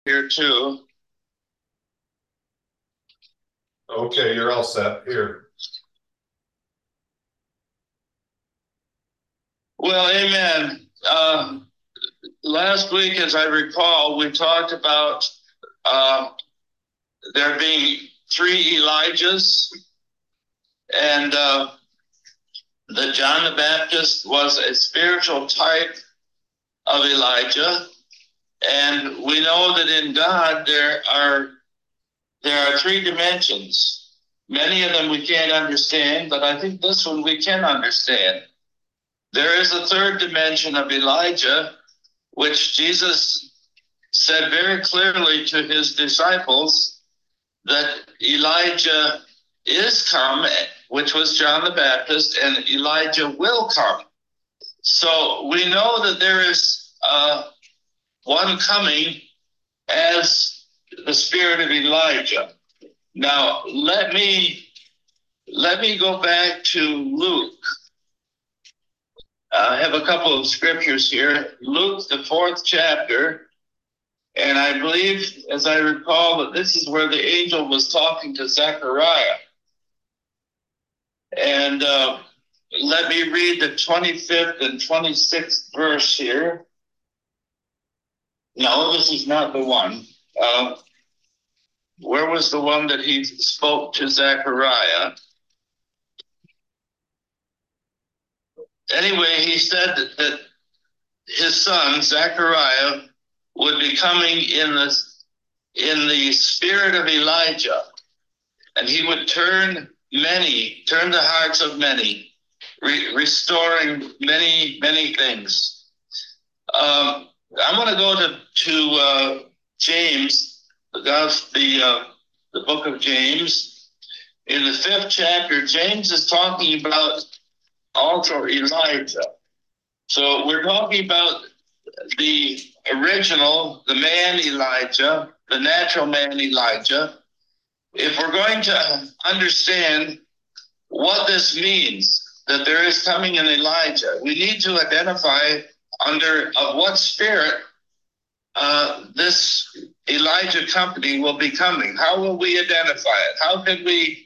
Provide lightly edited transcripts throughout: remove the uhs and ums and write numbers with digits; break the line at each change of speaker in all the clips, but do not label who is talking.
here too.
Okay, you're all set here.
Well, amen. Last week, as I recall, we talked about there being three Elijahs, and that John the Baptist was a spiritual type of Elijah. And we know that in God there are three dimensions. Many of them we can't understand, but I think this one we can understand. There is a third dimension of Elijah, which Jesus said very clearly to his disciples that Elijah is come, which was John the Baptist, and Elijah will come. So we know that there is one coming as the spirit of Elijah. Now let me go back to Luke. I have a couple of scriptures here. Luke, the 4th chapter, and I believe, as I recall, that this is where the angel was talking to Zechariah. And let me read the 25th and 26th verse here. No, this is not the one. Where was the one that he spoke to Zechariah? Anyway, he said that his son, Zechariah, would be coming in the spirit of Elijah, and he would turn the hearts of many, restoring many things. I'm going to go to James, the book of James. In the 5th chapter, James is talking about also Elijah. So we're talking about the original, the man Elijah, the natural man Elijah. If we're going to understand what this means, that there is coming an Elijah, we need to identify under what spirit this Elijah company will be coming. How will we identify it? How can we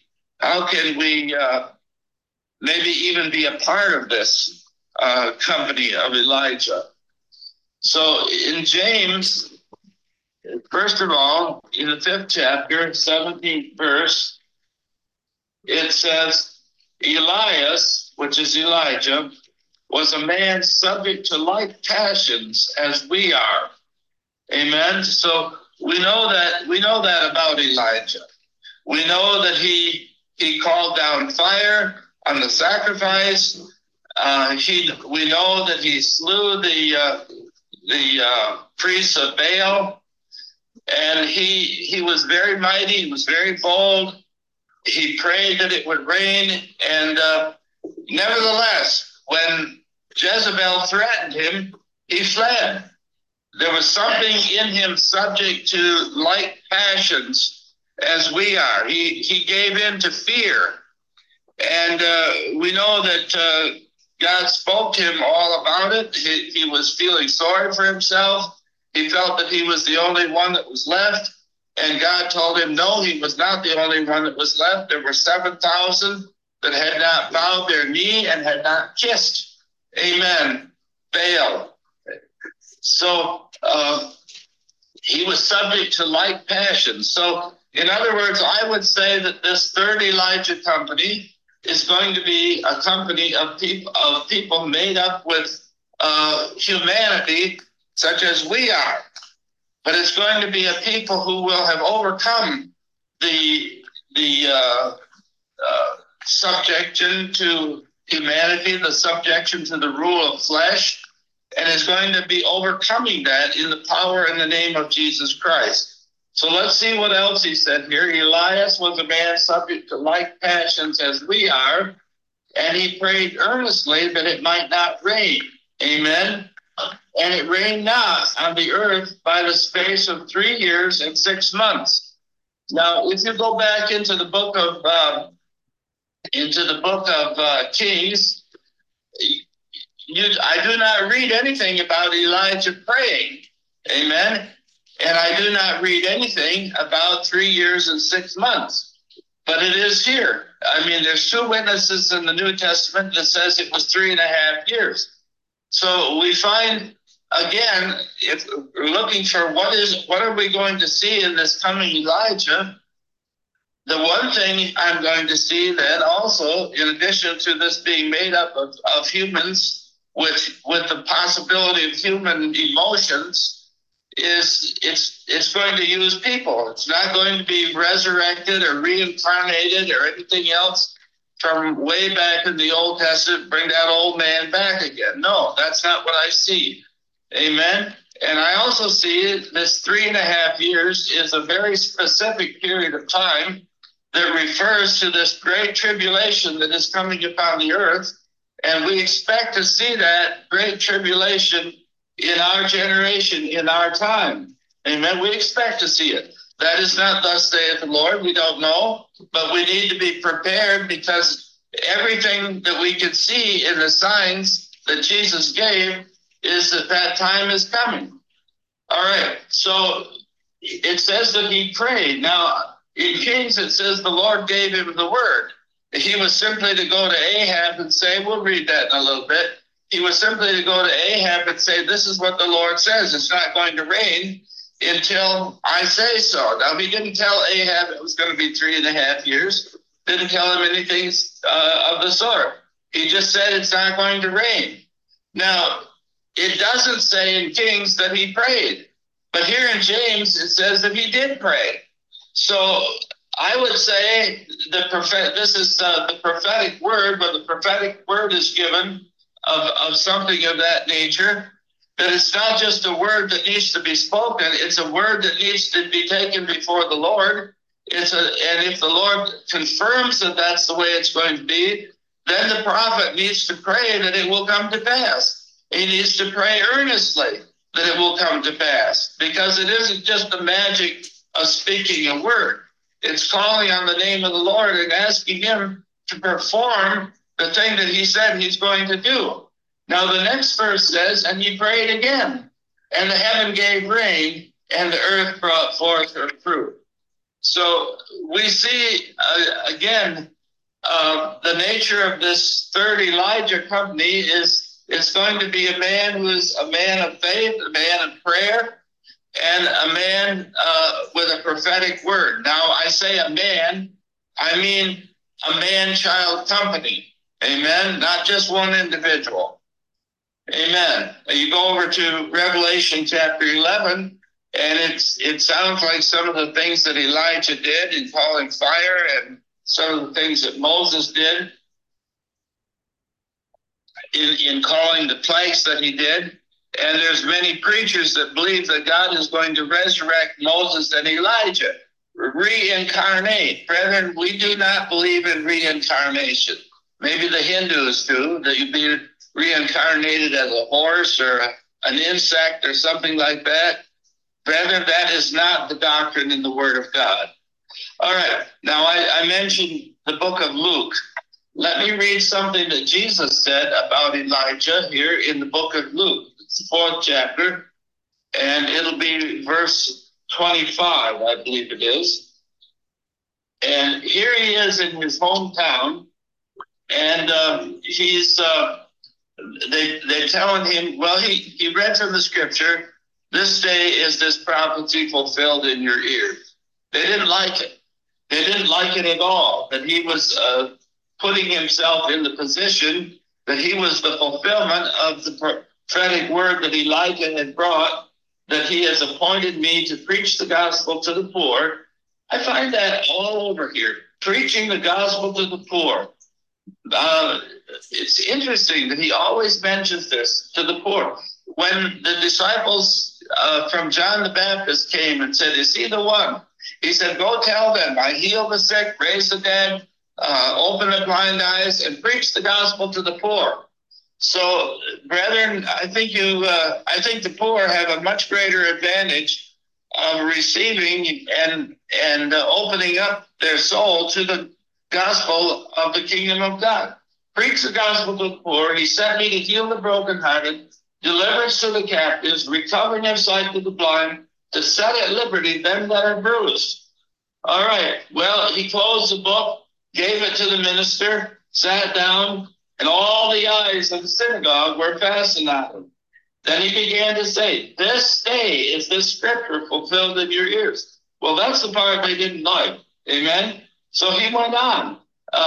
maybe even be a part of this company of Elijah? So in James, first of all, in the 5th chapter, 17th verse, it says, Elias, which is Elijah, was a man subject to like passions as we are. Amen. So we know that about Elijah. We know that he called down fire on the sacrifice. We know that he slew the priests of Baal, and he was very mighty. He was very bold. He prayed that it would rain, and nevertheless, when Jezebel threatened him, he fled. There was something in him subject to like passions as we are. He gave in to fear, and we know that God spoke to him all about it. He was feeling sorry for himself. He felt that he was the only one that was left. And God told him, no, he was not the only one that was left. There were 7,000 that had not bowed their knee and had not kissed. Amen. Baal. So he was subject to like passions. So in other words, I would say that this third Elijah company is going to be a company of people made up with humanity such as we are. But it's going to be a people who will have overcome the subjection to humanity, the subjection to the rule of flesh, and is going to be overcoming that in the power and the name of Jesus Christ. So let's see what else he said here. Elias was a man subject to like passions as we are, and he prayed earnestly that it might not rain. Amen. And it rained not on the earth by the space of 3 years and 6 months. Now, if you go back into the book of Kings, I do not read anything about Elijah praying. Amen. And I do not read anything about 3 years and 6 months. But it is here. I mean, there's 2 witnesses in the New Testament that says it was 3.5 years. So we find, again, if we're looking for what are we going to see in this coming Elijah, the one thing I'm going to see then also, in addition to this being made up of humans with the possibility of human emotions, is it's going to use people. It's not going to be resurrected or reincarnated or anything else from way back in the Old Testament, bring that old man back again. No, that's not what I see. Amen. And I also see this 3.5 years is a very specific period of time that refers to this great tribulation that is coming upon the earth. And we expect to see that great tribulation in our generation, in our time. Amen. We expect to see it. That is not thus saith the Lord. We don't know, but we need to be prepared, because everything that we can see in the signs that Jesus gave is that time is coming. All right. So it says that he prayed. Now, in Kings, it says the Lord gave him the word. He was simply to go to Ahab and say, we'll read that in a little bit. He was simply to go to Ahab and say, this is what the Lord says. It's not going to rain until I say so. Now, he didn't tell Ahab it was going to be 3.5 years. Didn't tell him anything of the sort. He just said it's not going to rain. Now, it doesn't say in Kings that he prayed. But here in James, it says that he did pray. So I would say this is the prophetic word, but the prophetic word is given of something of that nature, that it's not just a word that needs to be spoken, it's a word that needs to be taken before the Lord. And if the Lord confirms that that's the way it's going to be, then the prophet needs to pray that it will come to pass. He needs to pray earnestly that it will come to pass, because it isn't just the magic of speaking a word. It's calling on the name of the Lord and asking him to perform the thing that he said he's going to do. Now the next verse says, and he prayed again, and the heaven gave rain, and the earth brought forth her fruit. So we see, again, the nature of this third Elijah company is it's going to be a man who is a man of faith, a man of prayer, and a man with a prophetic word. Now, I say a man, I mean a man-child company. Amen? Not just one individual. Amen. You go over to Revelation chapter 11, and it sounds like some of the things that Elijah did in calling fire, and some of the things that Moses did in calling the plagues that he did. And there's many preachers that believe that God is going to resurrect Moses and Elijah, reincarnate. Brethren, we do not believe in reincarnation. Maybe the Hindus do, that you'd be reincarnated as a horse or an insect or something like that. Brethren, that is not the doctrine in the Word of God. All right, now I mentioned the book of Luke. Let me read something that Jesus said about Elijah here in the book of Luke. It's the 4th chapter, and it'll be verse 25, I believe it is. And here he is in his hometown, and they're telling him, well, he read from the scripture, this day is this prophecy fulfilled in your ears. They didn't like it. They didn't like it at all, that he was putting himself in the position that he was the fulfillment of the prophetic word that Elijah had brought, that he has appointed me to preach the gospel to the poor. I find that all over here, preaching the gospel to the poor. It's interesting that he always mentions this, to the poor. When the disciples from John the Baptist came and said, is he the one? He said, go tell them, I heal the sick, raise the dead, open the blind eyes, and preach the gospel to the poor. So, brethren, I think the poor have a much greater advantage of receiving and opening up their soul to the gospel of the kingdom of God. Preach the gospel to the poor. He sent me to heal the brokenhearted, deliverance to the captives, recovering of sight to the blind, to set at liberty them that are bruised. All right. Well, he closed the book, gave it to the minister, sat down, and all the eyes of the synagogue were fastened on him. Then he began to say, this day is this scripture fulfilled in your ears. Well, that's the part they didn't like. Amen. So he went on.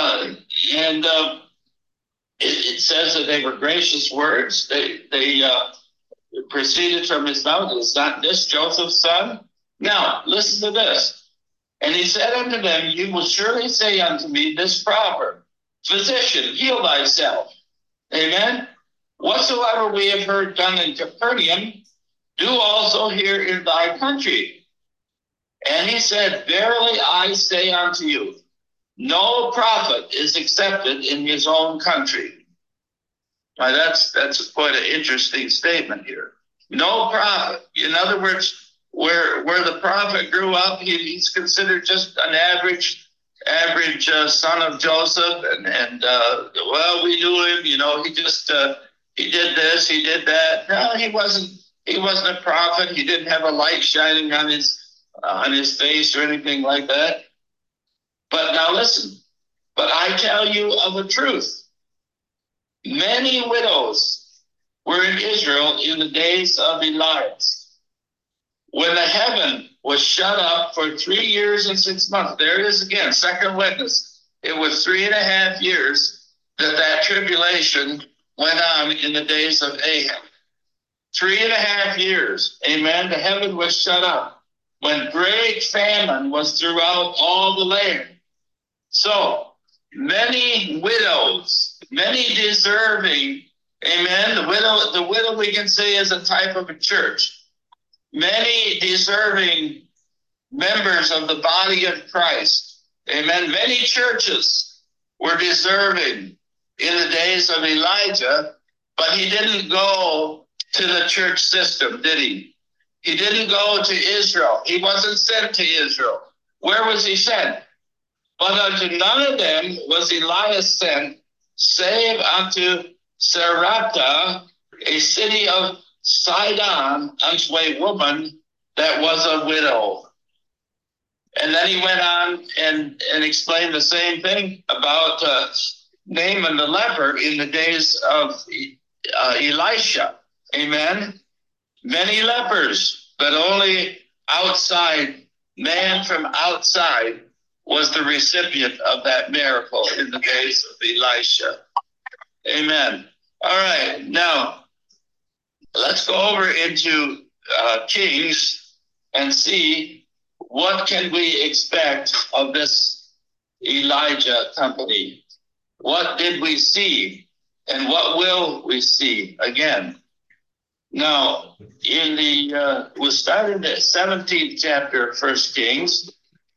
It says that they were gracious words. They proceeded from his mouth. Is not this Joseph's son? Now, listen to this. And he said unto them, you will surely say unto me this proverb, physician, heal thyself. Amen. Whatsoever we have heard done in Capernaum, do also here in thy country. And he said, verily I say unto you, no prophet is accepted in his own country. Now that's quite an interesting statement here. No prophet. In other words, where the prophet grew up, he's considered just an average son of Joseph, and well, we knew him. You know, he just he did this, he did that. No, he wasn't a prophet. He didn't have a light shining on his face or anything like that. But now listen. But I tell you of a truth. Many widows were in Israel in the days of Elias, when the heaven was shut up for 3 years and 6 months. There it is again, second witness. It was 3.5 years that tribulation went on in the days of Ahab. 3.5 years, amen. The heaven was shut up when great famine was throughout all the land. So many widows, many deserving, amen. The widow we can say is a type of a church. Many deserving members of the body of Christ, amen. Many churches were deserving in the days of Elijah, but he didn't go to the church system, did he? He didn't go to Israel. He wasn't sent to Israel. Where was he sent? But unto none of them was Elias sent, save unto Sarepta, a city of Sidon, unto a woman that was a widow. And then he went on and explained the same thing about Naaman the leper in the days of Elisha. Amen. Many lepers, but only outside, man from outside was the recipient of that miracle in the days of Elisha. Amen. All right, now let's go over into Kings and see what can we expect of this Elijah company. What did we see and what will we see again? Now, we'll start in the 17th chapter of 1 Kings.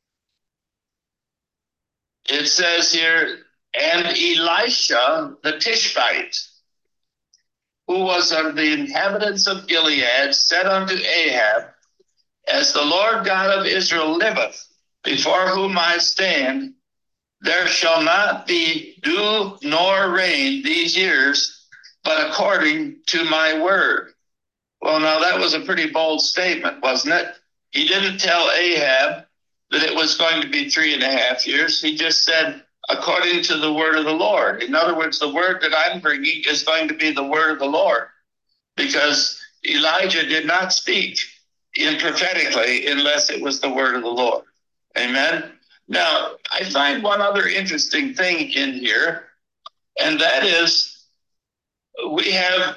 It says here, and Elisha the Tishbite, who was of the inhabitants of Gilead, said unto Ahab, as the Lord God of Israel liveth, before whom I stand, there shall not be dew nor rain these years, but according to my word. Well, now that was a pretty bold statement, wasn't it? He didn't tell Ahab that it was going to be 3.5 years. He just said, according to the word of the Lord. In other words, the word that I'm bringing is going to be the word of the Lord, because Elijah did not speak in prophetically unless it was the word of the Lord. Amen. Now, I find one other interesting thing in here, and that is we have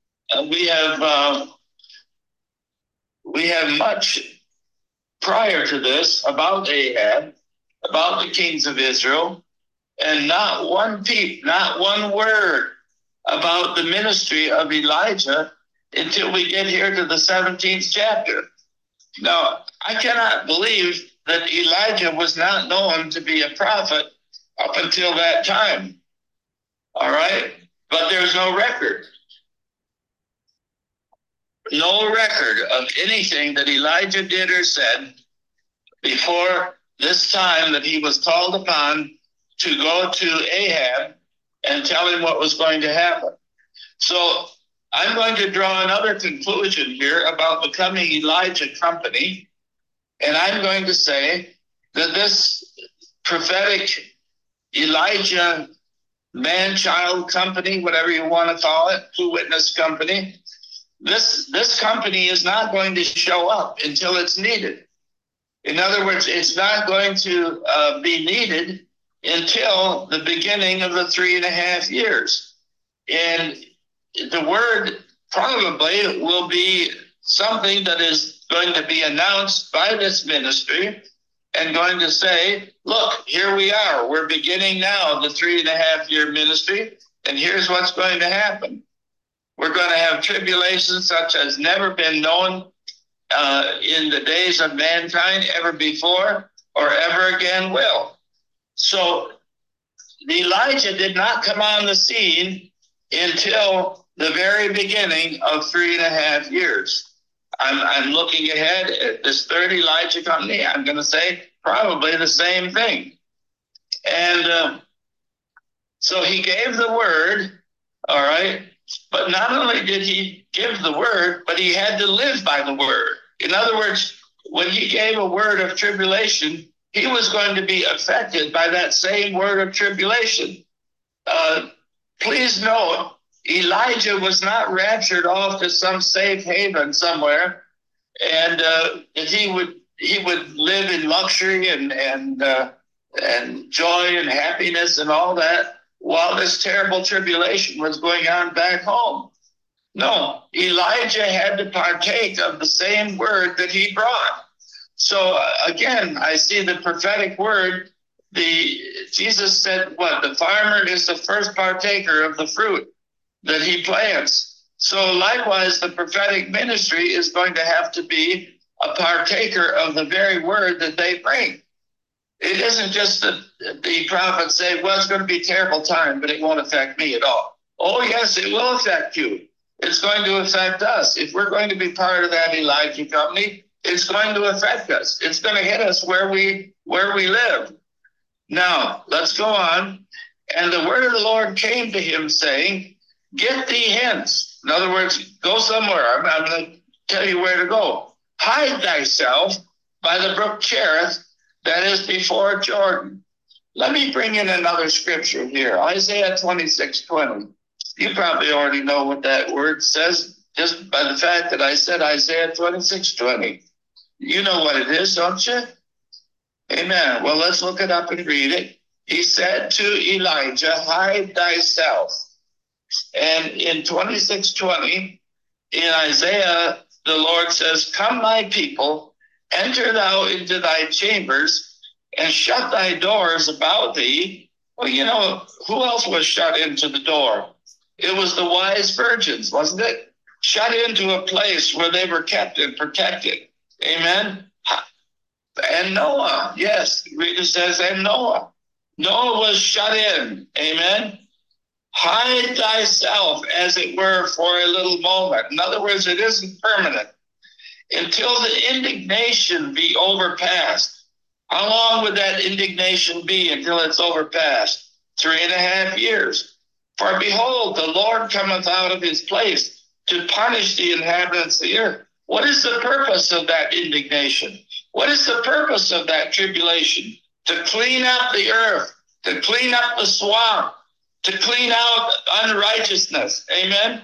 much prior to this about Ahab, about the kings of Israel, and not one peep, not one word about the ministry of Elijah until we get here to the 17th chapter. Now, I cannot believe that Elijah was not known to be a prophet up until that time. All right? But there's no record. No record of anything that Elijah did or said before this time that he was called upon to go to Ahab and tell him what was going to happen. So I'm going to draw another conclusion here about the coming Elijah company. And I'm going to say that this prophetic Elijah man-child company, whatever you want to call it, two-witness company, this company is not going to show up until it's needed. In other words, it's not going to be needed until the beginning of the 3.5 years. And the word probably will be something that is going to be announced by this ministry and going to say, look, here we are. We're beginning now the 3.5 year ministry, and here's what's going to happen. We're going to have tribulations such as never been known in the days of mankind ever before or ever again will. So Elijah did not come on the scene until the very beginning of 3.5 years. I'm looking ahead at this third Elijah company. I'm going to say probably the same thing. And so he gave the word, all right, but not only did he give the word, but he had to live by the word. In other words, when he gave a word of tribulation, he was going to be affected by that same word of tribulation. Please note, Elijah was not raptured off to some safe haven somewhere, and he would live in luxury and joy and happiness and all that while this terrible tribulation was going on back home. No, Elijah had to partake of the same word that he brought. So again, I see the prophetic word. Jesus said, what? The farmer is the first partaker of the fruit that he plants. So likewise, the prophetic ministry is going to have to be a partaker of the very word that they bring. It isn't just that the prophets say, well, it's going to be a terrible time, but it won't affect me at all. Oh, yes, it will affect you. It's going to affect us. If we're going to be part of that Elijah company, it's going to affect us. It's going to hit us where we live. Now, let's go on. And the word of the Lord came to him saying, get thee hence. In other words, go somewhere. I'm going to tell you where to go. Hide thyself by the brook Cherith that is before Jordan. Let me bring in another scripture here. Isaiah 26:20. You probably already know what that word says just by the fact that I said Isaiah 26:20. You know what it is, don't you? Amen. Well, let's look it up and read it. He said to Elijah, hide thyself. And in 26:20, in Isaiah, the Lord says, come, my people, enter thou into thy chambers and shut thy doors about thee. Well, you know, who else was shut into the door? It was the wise virgins, wasn't it? Shut into a place where they were kept and protected. Amen. And Noah, yes, it says, and Noah. Noah was shut in. Amen. Hide thyself, as it were, for a little moment. In other words, it isn't permanent. Until the indignation be overpassed. How long would that indignation be until it's overpassed? 3.5 years. For behold, the Lord cometh out of his place to punish the inhabitants of the earth. What is the purpose of that indignation? What is the purpose of that tribulation? To clean up the earth, to clean up the swamp, to clean out unrighteousness. Amen.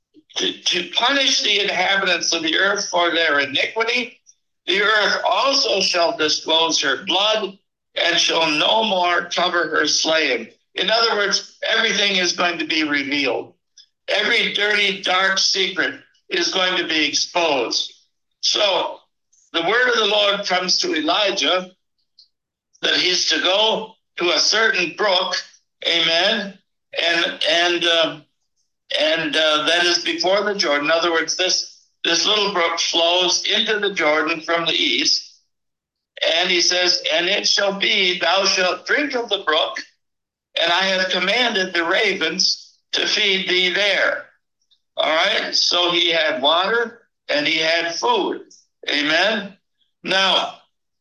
To punish the inhabitants of the earth for their iniquity. The earth also shall disclose her blood and shall no more cover her slain. In other words, everything is going to be revealed. Every dirty, dark secret is going to be exposed. So the word of the Lord comes to Elijah that he's to go to a certain brook, amen, and that is before the Jordan. In other words, this little brook flows into the Jordan from the east, and he says, and it shall be, thou shalt drink of the brook, and I have commanded the ravens to feed thee there. All right, so he had water and he had food. Amen. Now,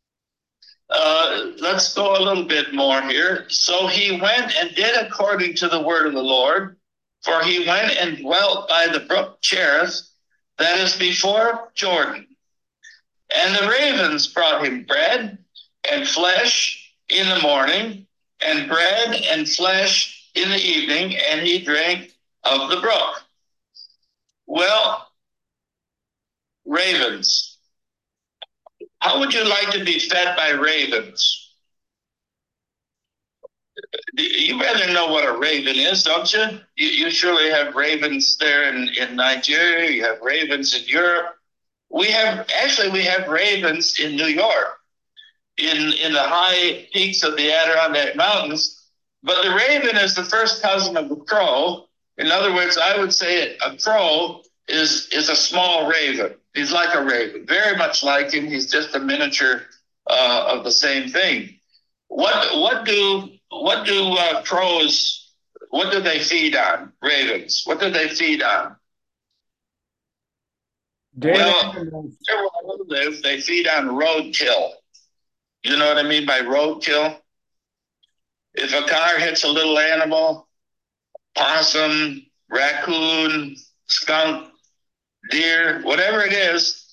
let's go a little bit more here. So he went and did according to the word of the Lord, For he went and dwelt by the brook Cherith, that is before Jordan. And the ravens brought him bread and flesh in the morning, and bread and flesh in the evening, and he drank of the brook. Well, ravens. How would you like to be fed by ravens? You better know what a raven is, don't you? You surely have ravens there in Nigeria. You have ravens in Europe. We have ravens in New York, in the high peaks of the Adirondack Mountains. But the raven is the first cousin of the crow. In other words, I would say a crow is a small raven. He's like a raven, very much like him. He's just a miniature of the same thing. What do crows? What do they feed on? Ravens. What do they feed on? Well, where I live, they feed on roadkill. You know what I mean by roadkill? If a car hits a little animal, possum, raccoon, skunk, deer, whatever it is,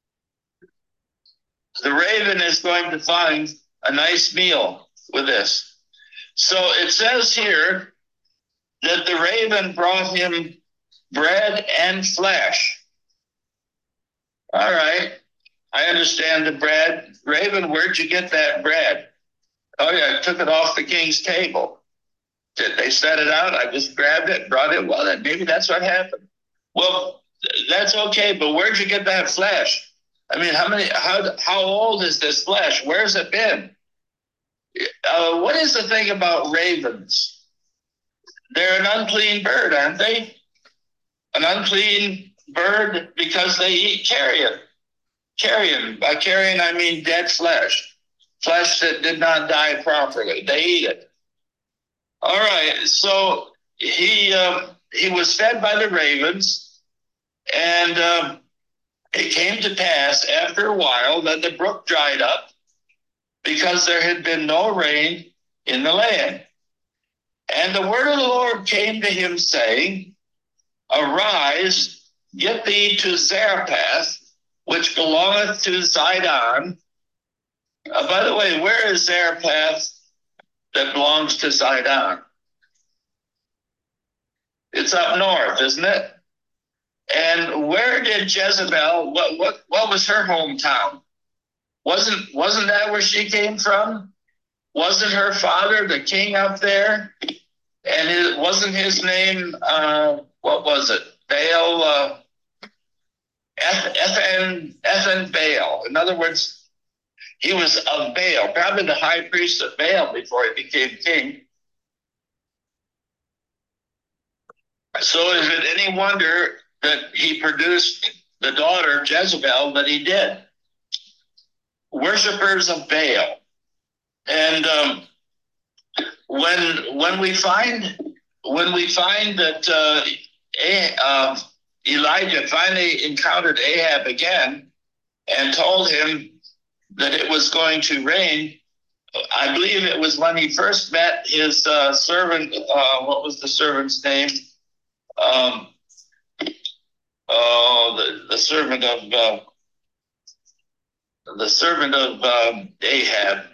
the raven is going to find a nice meal with this. So it says here that the raven brought him bread and flesh. All right, I understand the bread. Raven, where'd you get that bread? Oh yeah, I took it off the king's table. Did they set it out? I just grabbed it, brought it. Well, then maybe that's what happened. Well, that's okay, but where'd you get that flesh? I mean, how old is this flesh? Where's it been? What is the thing about ravens? They're an unclean bird, aren't they? An unclean bird because they eat carrion. Carrion. By carrion, I mean dead flesh. Flesh that did not die properly. They eat it. All right. So he was fed by the ravens, and it came to pass after a while that the brook dried up because there had been no rain in the land. And the word of the Lord came to him, saying, Arise, get thee to Zarephath, which belongeth to Zidon. By the way, where is Zarephath that belongs to Zidon? It's up north, isn't it? And where did Jezebel, what was her hometown? Wasn't that where she came from? Wasn't her father the king up there? And wasn't his name, what was it? Baal, Ethan Baal. In other words, he was of Baal, probably the high priest of Baal before he became king. So is it any wonder that he produced the daughter Jezebel that he did? Worshippers of Baal. And when we find that Elijah finally encountered Ahab again and told him that it was going to rain, I believe it was when he first met his servant. What was the servant's name? The servant of Ahab.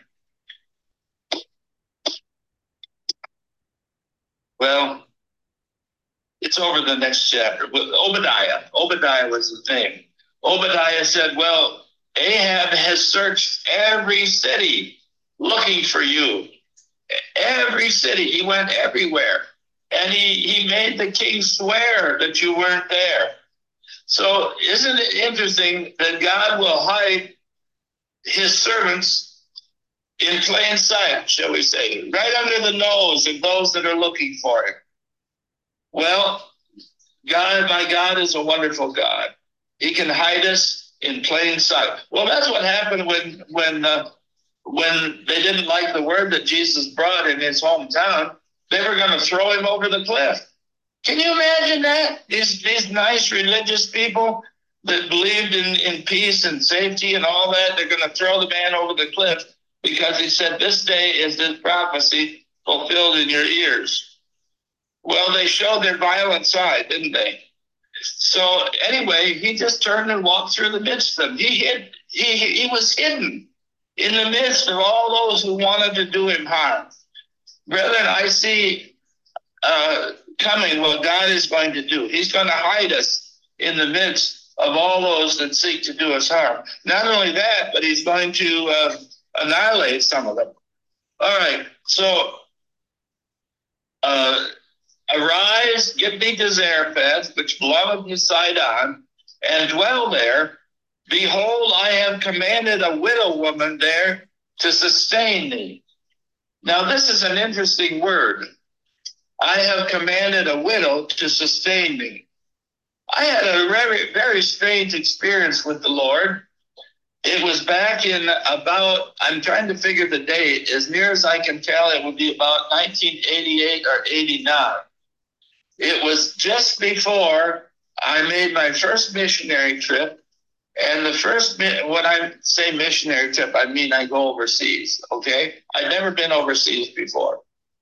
Well, it's over the next chapter. Obadiah. Obadiah was his name. Obadiah said, well, Ahab has searched every city looking for you. Every city. He went everywhere. And he made the king swear that you weren't there. So isn't it interesting that God will hide his servants in plain sight, shall we say, right under the nose of those that are looking for him? Well, my God is a wonderful God. He can hide us in plain sight. Well, that's what happened when they didn't like the word that Jesus brought in his hometown. They were going to throw him over the cliff. Can you imagine that? These nice religious people that believed in peace and safety and all that, they're going to throw the man over the cliff because he said, this day is this prophecy fulfilled in your ears. Well, they showed their violent side, didn't they? So anyway, he just turned and walked through the midst of them. He was hidden in the midst of all those who wanted to do him harm. Brethren, I see coming what God is going to do. He's going to hide us in the midst of all those that seek to do us harm. Not only that, but he's going to annihilate some of them. All right, so arise, get thee to Zarephath, which belongeth to Sidon, and dwell there. Behold, I have commanded a widow woman there to sustain thee. Now, this is an interesting word. I have commanded a widow to sustain me. I had a very, very strange experience with the Lord. It was back in about, I'm trying to figure the date. As near as I can tell, it would be about 1988 or 89. It was just before I made my first missionary trip. And the first, when I say missionary trip, I mean I go overseas, okay? I'd never been overseas before.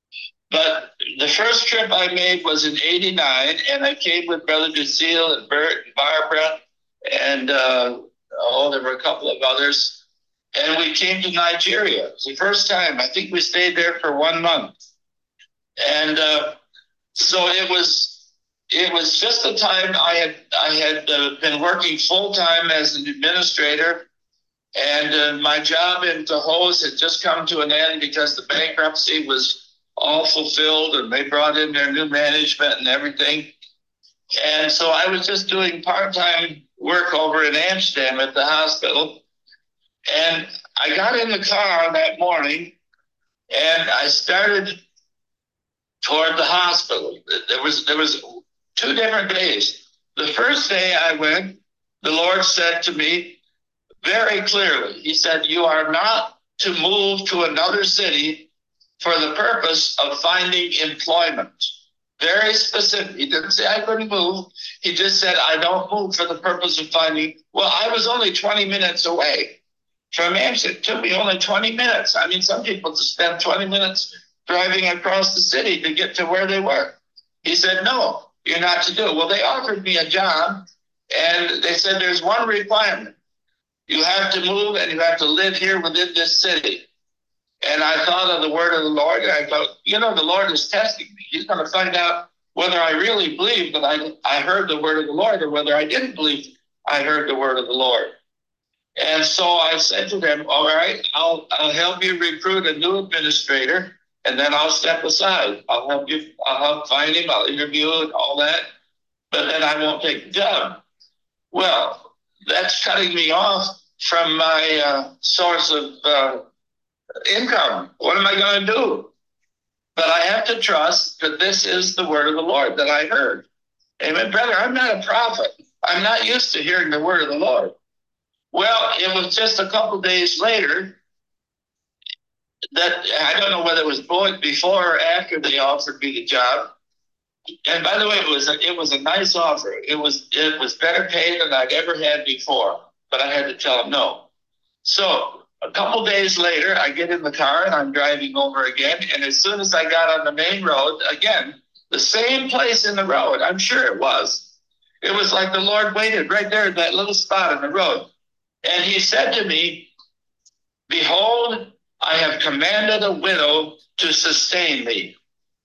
But the first trip I made was in 89, and I came with Brother Lucille and Bert and Barbara, and there were a couple of others. And we came to Nigeria. It was the first time. I think we stayed there for 1 month. And so it was just the time I had been working full time as an administrator, and my job in Tahoe had just come to an end because the bankruptcy was all fulfilled, and they brought in their new management and everything. And so I was just doing part-time work over in Amsterdam at the hospital. And I got in the car that morning and I started toward the hospital. There was 2 different days. The first day I went, the Lord said to me very clearly, he said, you are not to move to another city for the purpose of finding employment. Very specific. He didn't say I couldn't move. He just said, I don't move for the purpose of finding. Well, I was only 20 minutes away from Amsterdam. It took me only 20 minutes. I mean, some people just spend 20 minutes driving across the city to get to where they were. He said, no, you're not to do it. Well, they offered me a job, and they said there's one requirement. You have to move and you have to live here within this city. And I thought of the word of the Lord, and I thought, the Lord is testing me. He's going to find out whether I really believe that I heard the word of the Lord, or whether I didn't believe I heard the word of the Lord. And so I said to them, all right, I'll help you recruit a new administrator, and then I'll step aside. I'll help find him, I'll interview and all that, but then I won't take the job. Well, that's cutting me off from my source of income. What am I going to do? But I have to trust that this is the word of the Lord that I heard. Amen. Brother, I'm not a prophet. I'm not used to hearing the word of the Lord. Well, it was just a couple days later that, I don't know whether it was before or after they offered me the job. And by the way, it was a nice offer. It was better paid than I'd ever had before, but I had to tell them no. So a couple days later, I get in the car and I'm driving over again. And as soon as I got on the main road, again, the same place in the road, I'm sure it was. It was like the Lord waited right there at that little spot in the road. And he said to me, behold, I have commanded a widow to sustain thee.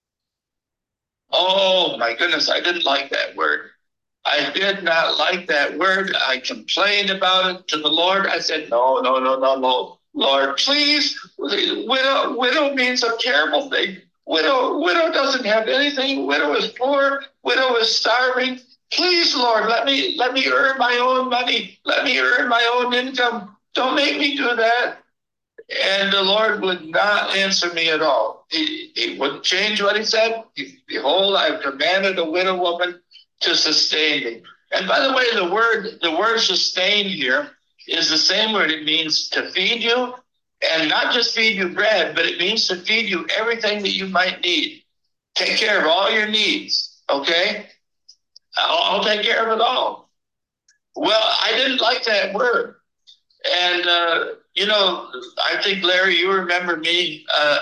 Oh my goodness, I didn't like that word. I did not like that word. I complained about it to the Lord. I said, no, Lord, please. Widow means a terrible thing. Widow doesn't have anything. Widow is poor. Widow is starving. Please, Lord, let me earn my own money. Let me earn my own income. Don't make me do that. And the Lord would not answer me at all. He wouldn't change what he said. Behold, I have commanded a widow woman to sustain me. And by the way, the word sustain here is the same word. It means to feed you, and not just feed you bread, but it means to feed you everything that you might need. Take care of all your needs, okay? I'll take care of it all. Well, I didn't like that word. And, I think, Larry, you remember me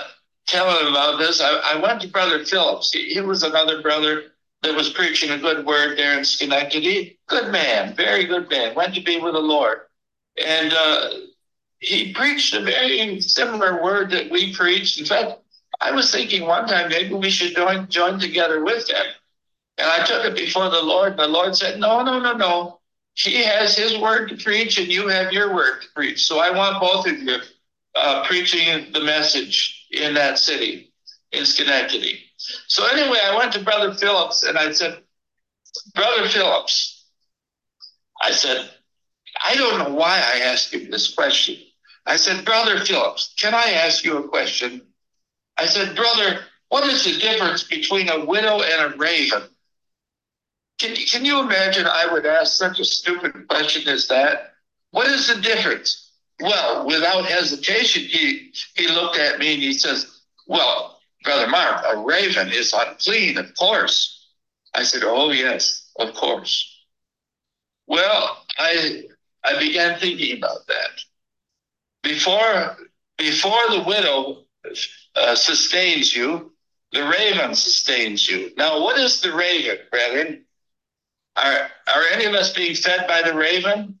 telling about this, I went to Brother Phillips. He was another brother that was preaching a good word there in Schenectady. Good man, very good man. Went to be with the Lord. And he preached a very similar word that we preached. In fact, I was thinking one time maybe we should join together with him. And I took it before the Lord, and the Lord said, no, no, no, no. He has his word to preach, and you have your word to preach. So I want both of you preaching the message in that city, in Schenectady. So anyway, I went to Brother Phillips, and I said, Brother Phillips, I said, I don't know why I asked him this question. I said, Brother Phillips, can I ask you a question? I said, brother, what is the difference between a widow and a raven? Can you imagine I would ask such a stupid question as that? What is the difference? Well, without hesitation, he looked at me and he says, well, Brother Mark, a raven is unclean, of course. I said, oh, yes, of course. Well, I began thinking about that. Before the widow sustains you, the raven sustains you. Now, what is the raven, brethren? Are any of us being fed by the raven?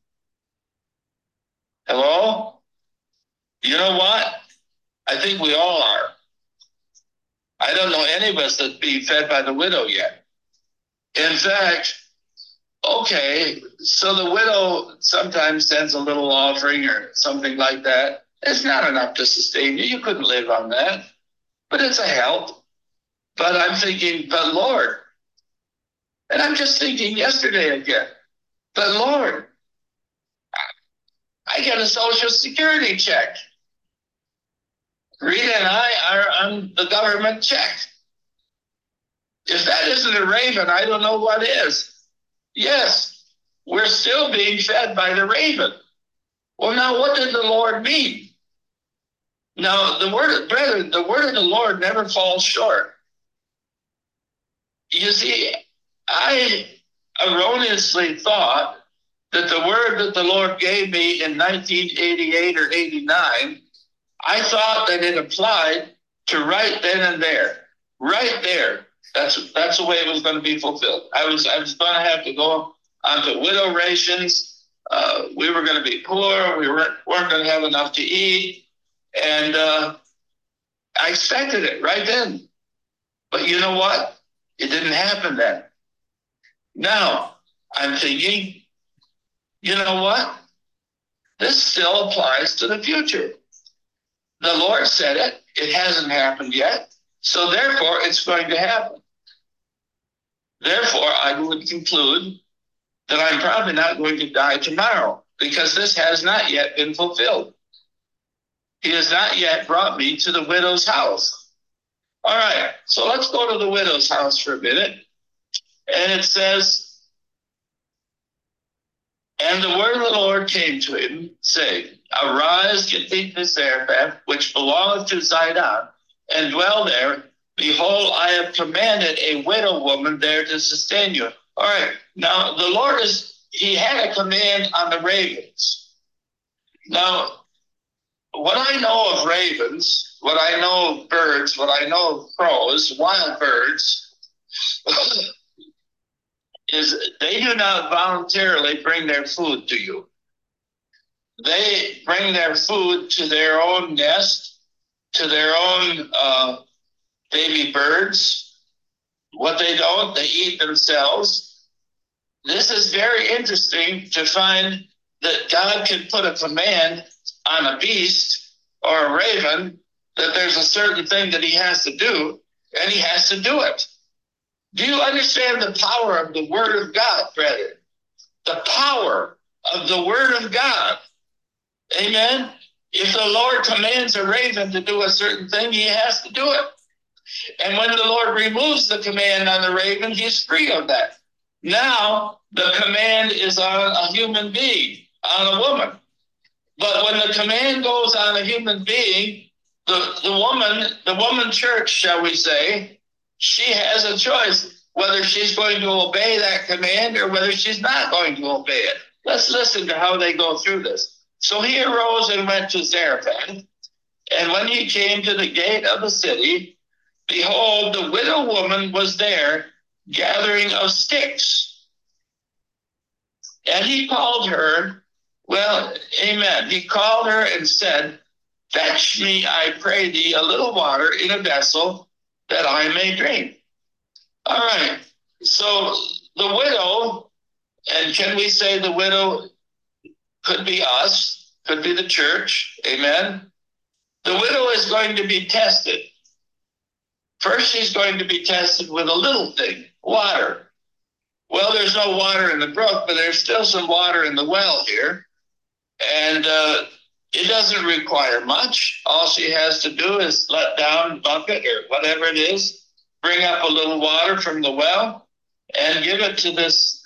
Hello? You know what? I think we all are. I don't know any of us that's being fed by the widow yet. In fact, okay, so the widow sometimes sends a little offering or something like that. It's not enough to sustain you. You couldn't live on that. But it's a help. But I'm thinking, but Lord, and I'm just thinking yesterday again, but Lord, I get a Social Security check. Rita and I are on the government check. If that isn't a raven, I don't know what is. Yes, we're still being fed by the raven. Well, now what did the Lord mean? Now, the word of the Lord never falls short. You see, I erroneously thought that the word that the Lord gave me in 1988 or 89, I thought that it applied to right then and there. Right there. That's the way it was going to be fulfilled. I was going to have to go onto widow rations. We were going to be poor. We weren't going to have enough to eat. And I expected it right then. But you know what? It didn't happen then. Now, I'm thinking, you know what? This still applies to the future. The Lord said it. It hasn't happened yet. So therefore, it's going to happen. Therefore, I would conclude that I'm probably not going to die tomorrow because this has not yet been fulfilled. He has not yet brought me to the widow's house. All right, so let's go to the widow's house for a minute. And it says, and the word of the Lord came to him, saying, arise, get thee to Zarephath, which belongeth to Zidon, and dwell there. Behold, I have commanded a widow woman there to sustain you. All right, now the Lord he had a command on the ravens. Now, what I know of ravens, what I know of birds, what I know of crows, wild birds, is they do not voluntarily bring their food to you. They bring their food to their own nest, to their own baby birds. What they don't, they eat themselves. This is very interesting to find that God can put a command on a beast or a raven that there's a certain thing that he has to do, and he has to do it. Do you understand the power of the word of God, brethren? The power of the word of God. Amen? If the Lord commands a raven to do a certain thing, he has to do it. And when the Lord removes the command on the raven, he's free of that. Now, the command is on a human being, on a woman. But when the command goes on a human being, the woman church, shall we say, she has a choice whether she's going to obey that command or whether she's not going to obey it. Let's listen to how they go through this. So he arose and went to Zarephath, And when he came to the gate of the city, behold, the widow woman was there gathering of sticks. And he called her, well, amen. He called her and said, fetch me, I pray thee, a little water in a vessel that I may drink. All right. So the widow, and can we say the widow could be us, could be the church, amen? The widow is going to be tested. First, she's going to be tested with a little thing, water. Well, there's no water in the brook, but there's still some water in the well here. And it doesn't require much. All she has to do is let down a bucket or whatever it is, bring up a little water from the well, and give it to this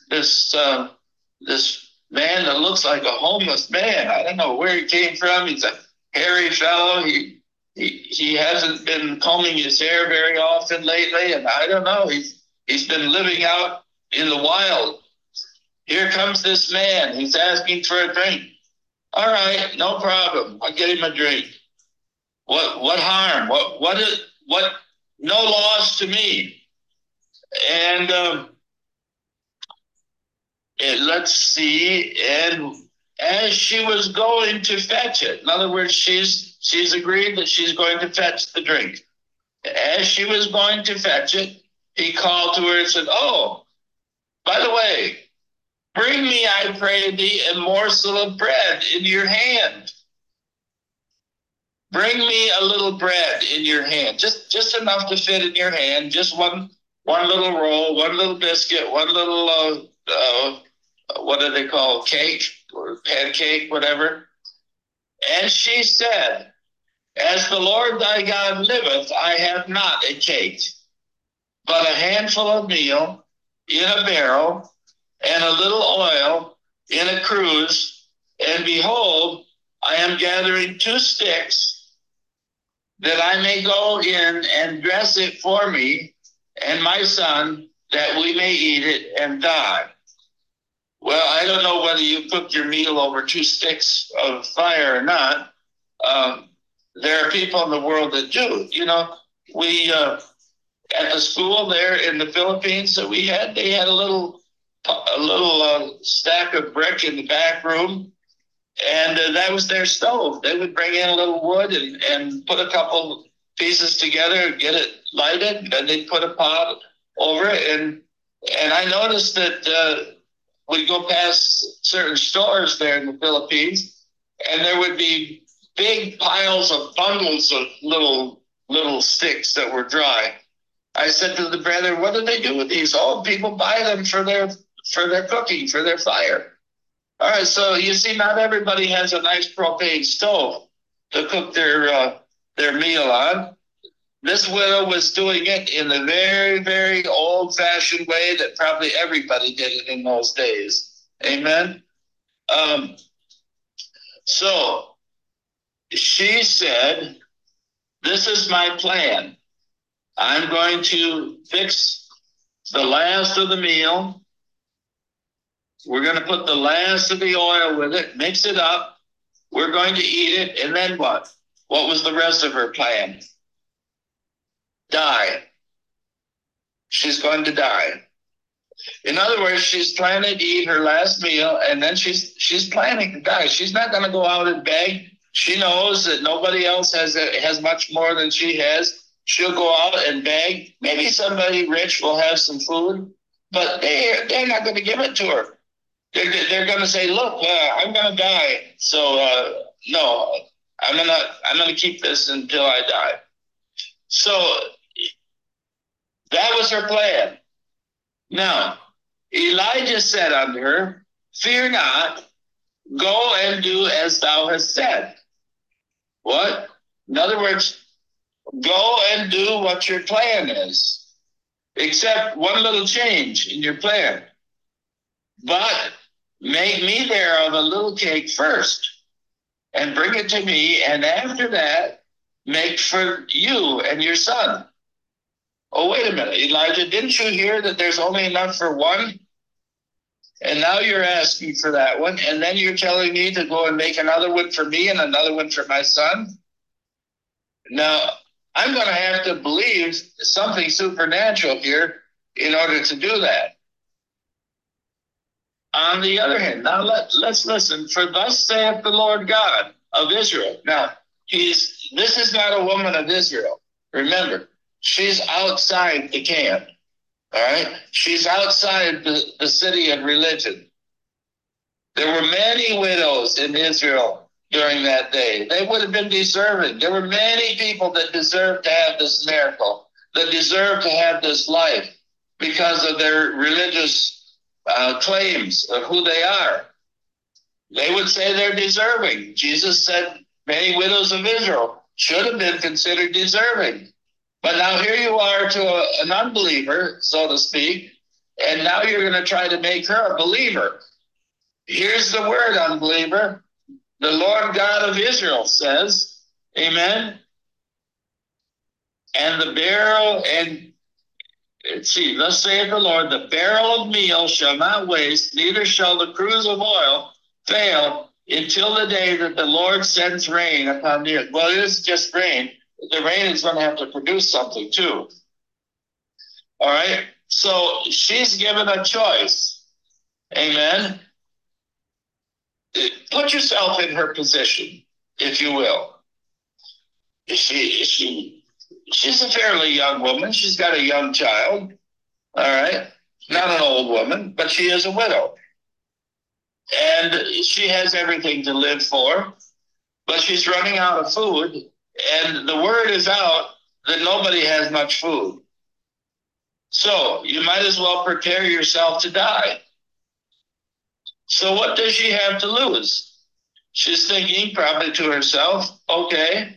man that looks like a homeless man. I don't know where he came from. He's a hairy fellow. He hasn't been combing his hair very often lately, and I don't know. He's been living out in the wild. Here comes this man. He's asking for a drink. All right, no problem. I'll get him a drink. What harm? What? No loss to me. And let's see. And as she was going to fetch it, in other words, she's agreed that she's going to fetch the drink. As she was going to fetch it, he called to her and said, "Oh, by the way, bring me, I pray thee, a morsel of bread in your hand. Bring me a little bread in your hand, just enough to fit in your hand, just one little roll, one little biscuit, one little, what do they call, cake or pancake, whatever." And she said, "As the Lord thy God liveth, I have not a cake, but a handful of meal in a barrel, and a little oil in a cruse. And behold, I am gathering 2 sticks, that I may go in and dress it for me and my son, that we may eat it and die." Well, I don't know whether you cook your meal over 2 sticks of fire or not. There are people in the world that do. You know, we at the school there in the Philippines that we had, they had a little stack of brick in the back room, and that was their stove. They would bring in a little wood and put a couple pieces together, get it lighted, and then they'd put a pot over it. And I noticed that we'd go past certain stores there in the Philippines, and there would be big piles of bundles of little sticks that were dry. I said to the brother, "What do they do with these?" "Oh, people buy them for their cooking, for their fire." All right, so you see, not everybody has a nice propane stove to cook their meal on. This widow was doing it in the very, very old-fashioned way that probably everybody did it in those days. Amen. So she said, "This is my plan. I'm going to fix the last of the meal. We're going to put the last of the oil with it, mix it up. We're going to eat it, and then what?" What was the rest of her plan? Die. She's going to die. In other words, she's planning to eat her last meal, and then she's planning to die. She's not going to go out and beg. She knows that nobody else has much more than she has. She'll go out and beg. Maybe somebody rich will have some food, but they're not going to give it to her. They're going to say, "Look, I'm going to die, so no, I'm going to keep this until I die." So that was her plan. Now, Elijah said unto her, "Fear not, go and do as thou hast said." What? In other words, go and do what your plan is, except one little change in your plan. But make me thereof a little cake first, and bring it to me, and after that, make for you and your son. Oh, wait a minute, Elijah, didn't you hear that there's only enough for one? And now you're asking for that one, and then you're telling me to go and make another one for me and another one for my son? Now, I'm going to have to believe something supernatural here in order to do that. On the other hand, now let's listen. For thus saith the Lord God of Israel. Now, this is not a woman of Israel. Remember, she's outside the camp. All right? She's outside the city of religion. There were many widows in Israel during that day. They would have been deserving. There were many people that deserved to have this miracle, that deserved to have this life because of their religious claims of who they are. They would say they're deserving. Jesus said many widows of Israel should have been considered deserving. But now here you are to an unbeliever, so to speak, and now you're going to try to make her a believer. Here's the word, unbeliever. The Lord God of Israel says, amen. And the barrel, and see, thus saith the Lord, the barrel of meal shall not waste, neither shall the cruse of oil fail until the day that the Lord sends rain upon the earth. Well, it isn't just rain. The rain is going to have to produce something too. All right. So she's given a choice. Amen. Put yourself in her position, if you will. She's a fairly young woman. She's got a young child. All right. Not an old woman, but she is a widow. And she has everything to live for, but she's running out of food. And the word is out that nobody has much food. So you might as well prepare yourself to die. So what does she have to lose? She's thinking probably to herself, okay,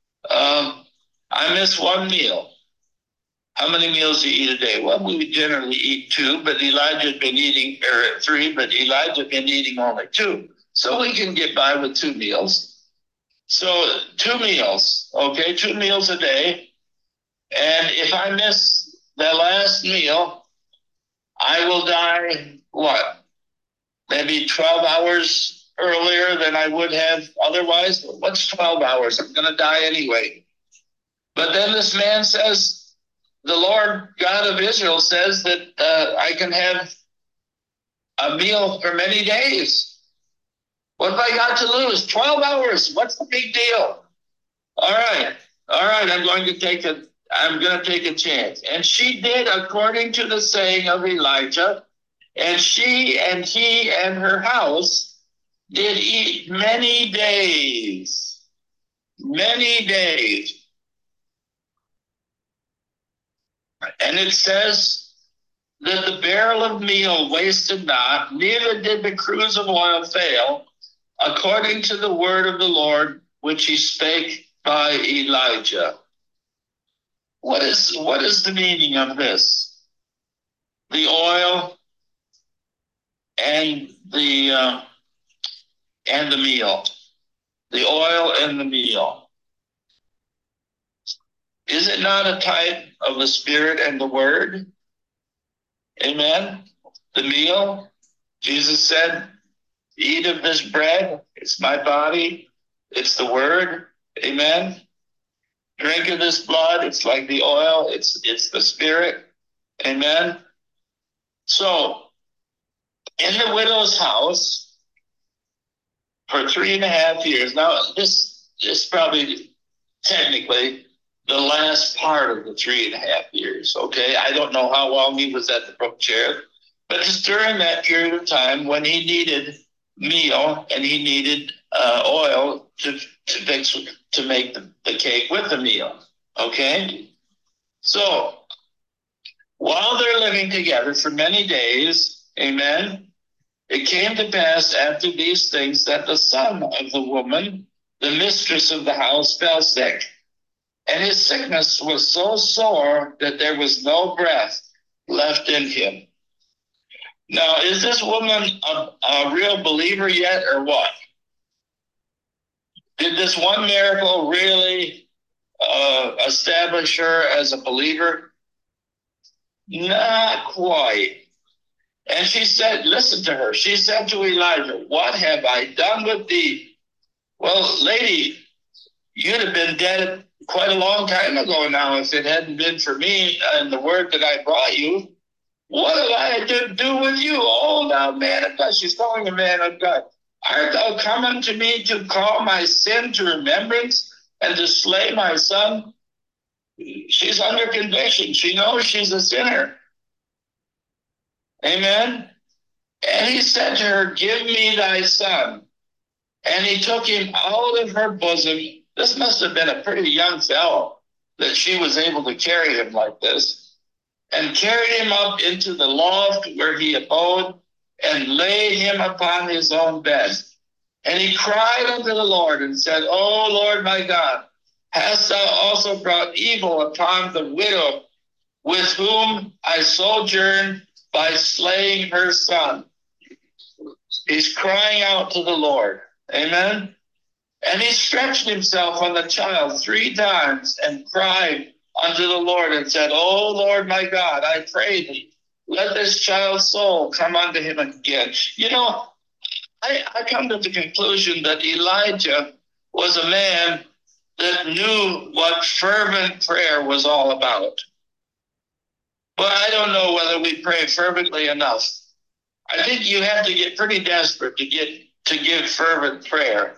I miss one meal. How many meals do you eat a day? Well, we generally eat 2, but Elijah had been eating, or 3, but Elijah had been eating only 2. So we can get by with 2 meals. So 2 meals, okay, 2 meals a day. And if I miss that last meal, I will die, what? Maybe 12 hours earlier than I would have otherwise. What's 12 hours? I'm going to die anyway. But then this man says, the Lord God of Israel says that I can have a meal for many days. What have I got to lose? 12 hours. What's the big deal? All right. I'm going to take a chance. And she did according to the saying of Elijah. And she and he and her house did eat many days. Many days. And it says that the barrel of meal wasted not, neither did the cruse of oil fail, according to the word of the Lord, which he spake by Elijah. What is the meaning of this? The oil and the meal. The oil and the meal. Is it not a type of the Spirit and the Word? Amen. The meal, Jesus said, eat of this bread. It's my body. It's the Word. Amen. Drink of this blood. It's like the oil. It's the Spirit. Amen. So, in the widow's house for 3.5 years. Now, this is probably technically the last part of the 3.5 years. Okay, I don't know how long he was at the brook chair, but it's during that period of time when he needed meal and he needed oil to make the cake with the meal. Okay, so while they're living together for many days, amen, it came to pass after these things that the son of the woman, the mistress of the house, fell sick. And his sickness was so sore that there was no breath left in him. Now, is this woman a real believer yet or what? Did this one miracle really establish her as a believer? Not quite. And she said, listen to her. She said to Elijah, what have I done with thee? Well, lady, you'd have been dead quite a long time ago now if it hadn't been for me and the word that I brought you. What have I to do with you? Oh, thou man of God. She's calling a man of God. Art thou come unto me to call my sin to remembrance and to slay my son? She's under conviction. She knows she's a sinner. Amen. And he said to her, give me thy son. And he took him out of her bosom. This must have been a pretty young fellow that she was able to carry him like this, and carried him up into the loft where he abode, and laid him upon his own bed. And he cried unto the Lord and said, O Lord my God, hast thou also brought evil upon the widow with whom I sojourn by slaying her son? He's crying out to the Lord. Amen. And he stretched himself on the child 3 times and cried unto the Lord and said, O Lord my God, I pray thee, let this child's soul come unto him again. You know, I come to the conclusion that Elijah was a man that knew what fervent prayer was all about. But I don't know whether we pray fervently enough. I think you have to get pretty desperate to give fervent prayer.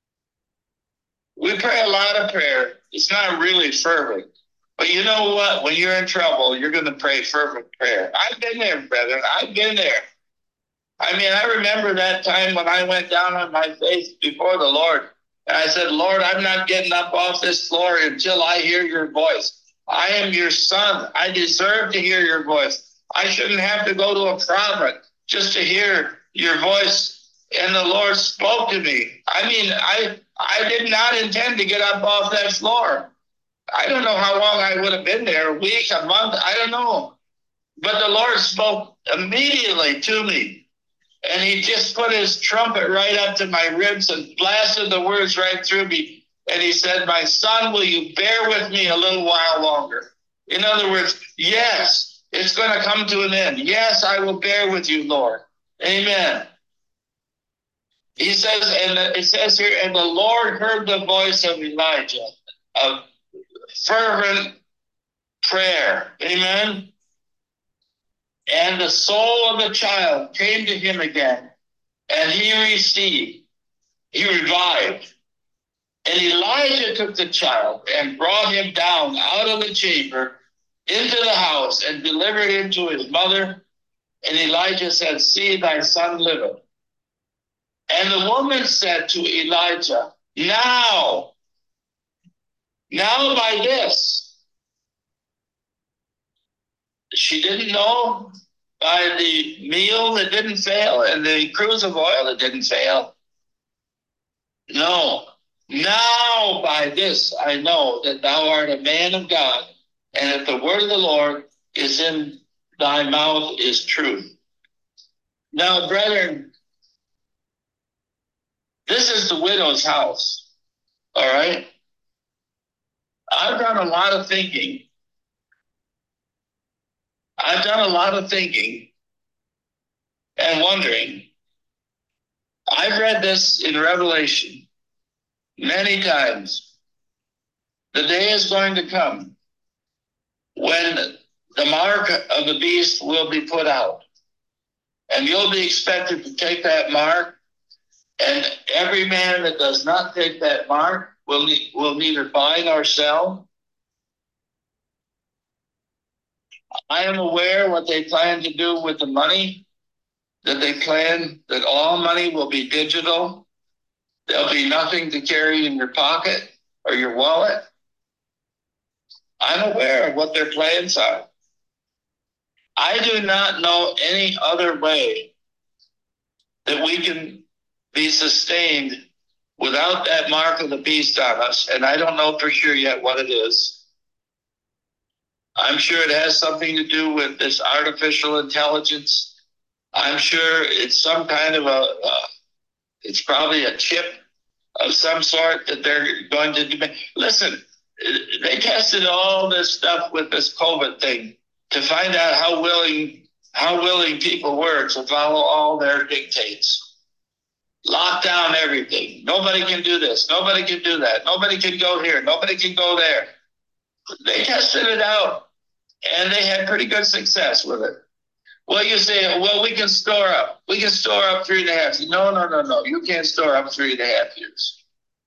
We pray a lot of prayer. It's not really fervent. But you know what? When you're in trouble, you're going to pray fervent prayer. I've been there, brethren. I've been there. I mean, I remember that time when I went down on my face before the Lord. And I said, Lord, I'm not getting up off this floor until I hear your voice. I am your son. I deserve to hear your voice. I shouldn't have to go to a prophet just to hear your voice. And the Lord spoke to me. I mean, I did not intend to get up off that floor. I don't know how long I would have been there, a week, a month, I don't know. But the Lord spoke immediately to me. And he just put his trumpet right up to my ribs and blasted the words right through me. And he said, my son, will you bear with me a little while longer? In other words, yes, it's going to come to an end. Yes, I will bear with you, Lord. Amen. He says, and it says here, and the Lord heard the voice of Elijah, of fervent prayer. Amen. And the soul of the child came to him again, and he revived. And Elijah took the child and brought him down out of the chamber into the house and delivered him to his mother. And Elijah said, see, thy son liveth. And the woman said to Elijah, now by this. She didn't know by the meal that didn't fail and the cruse of oil that didn't fail. No. Now by this I know that thou art a man of God, and that the word of the Lord is in thy mouth is truth. Now, brethren, this is the widow's house. All right? I've done a lot of thinking. And wondering. I've read this in Revelation many times. The day is going to come when the mark of the beast will be put out. And you'll be expected to take that mark. And every man that does not take that mark will neither buy nor sell. I am aware what they plan to do with the money, that they plan that all money will be digital. There'll be nothing to carry in your pocket or your wallet. I'm aware of what their plans are. I do not know any other way that we can be sustained without that mark of the beast on us, and I don't know for sure yet what it is. I'm sure it has something to do with this artificial intelligence. I'm sure it's some kind of it's probably a chip of some sort that they're going to do. Listen, they tested all this stuff with this COVID thing to find out how willing people were to follow all their dictates. lock down everything. Nobody can do this. Nobody can do that. Nobody can go here. Nobody can go there. They tested it out, and they had pretty good success with it. Well, you say, well, we can store up. We can store up 3.5 years. No, no, no, no. You can't store up 3.5 years.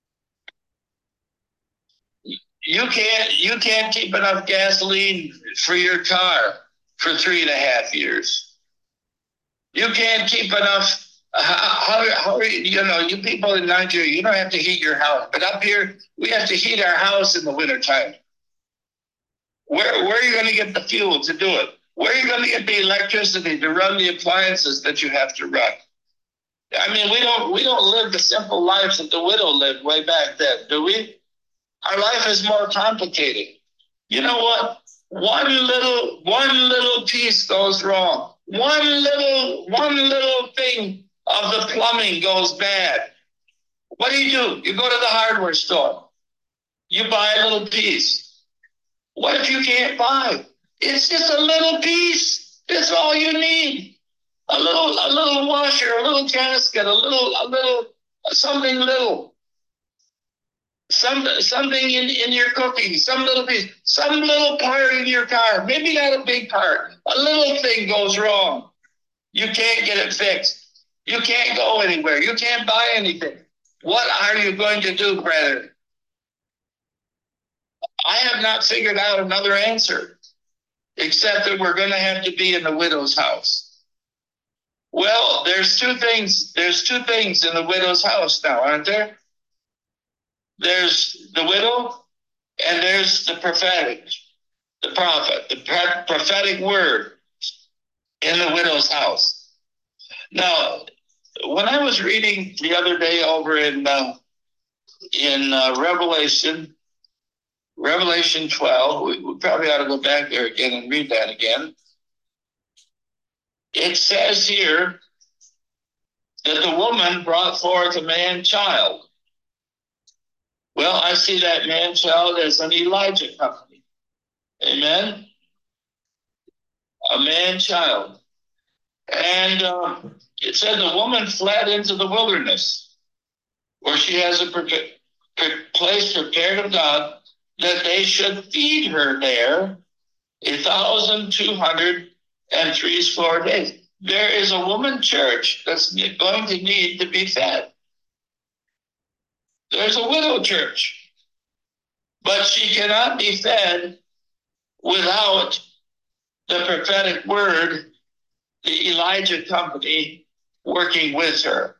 You can't keep enough gasoline for your car for 3.5 years. You can't keep enough. How are you? You know, you people in Nigeria, you don't have to heat your house, but up here we have to heat our house in the wintertime. Where are you going to get the fuel to do it? Where are you going to get the electricity to run the appliances that you have to run? I mean, we don't live the simple life that the widow lived way back then, do we? Our life is more complicated. You know what? One little piece goes wrong. One little thing of the plumbing goes bad. What do? You go to the hardware store. You buy a little piece. What if you can't buy? It's just a little piece. That's all you need. A little washer, a little gasket, a little something little. Something in your cooking, some little piece, some little part in your car, maybe not a big part, a little thing goes wrong. You can't get it fixed. You can't go anywhere. You can't buy anything. What are you going to do, brethren? I have not figured out another answer, except that we're going to have to be in the widow's house. Well, there's two things in the widow's house now, aren't there? There's the widow, and there's the prophet, the prophetic word in the widow's house. Now, when I was reading the other day over in Revelation 12, we probably ought to go back there again and read that again. It says here that the woman brought forth a man-child. Well, I see that man-child as an Elijah company. Amen? A man-child. And it said the woman fled into the wilderness, where she has a place prepared of God, that they should feed her there 1,260 days. There is a woman church that's going to need to be fed. There's a widow church, but she cannot be fed without the prophetic word, the Elijah company working with her.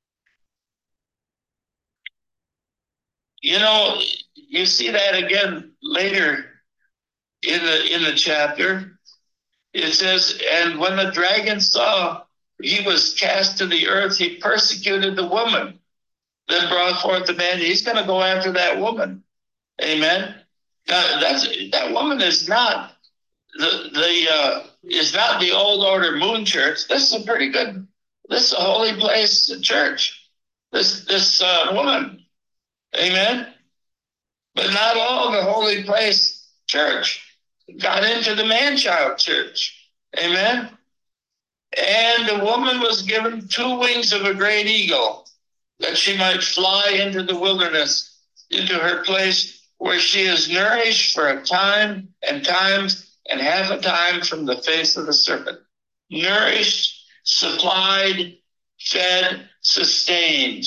You know, you see that again later in the chapter. It says, and when the dragon saw he was cast to the earth, he persecuted the woman that brought forth the man. He's going to go after that woman. Amen. That woman is not is not the old order moon church. This is a pretty good. This is a holy place church. This woman. Amen. But not all the holy place church got into the man-child church. Amen. And the woman was given 2 wings of a great eagle, that she might fly into the wilderness, into her place where she is nourished for a time and times and half a time from the face of the serpent. Nourished, supplied, fed, sustained.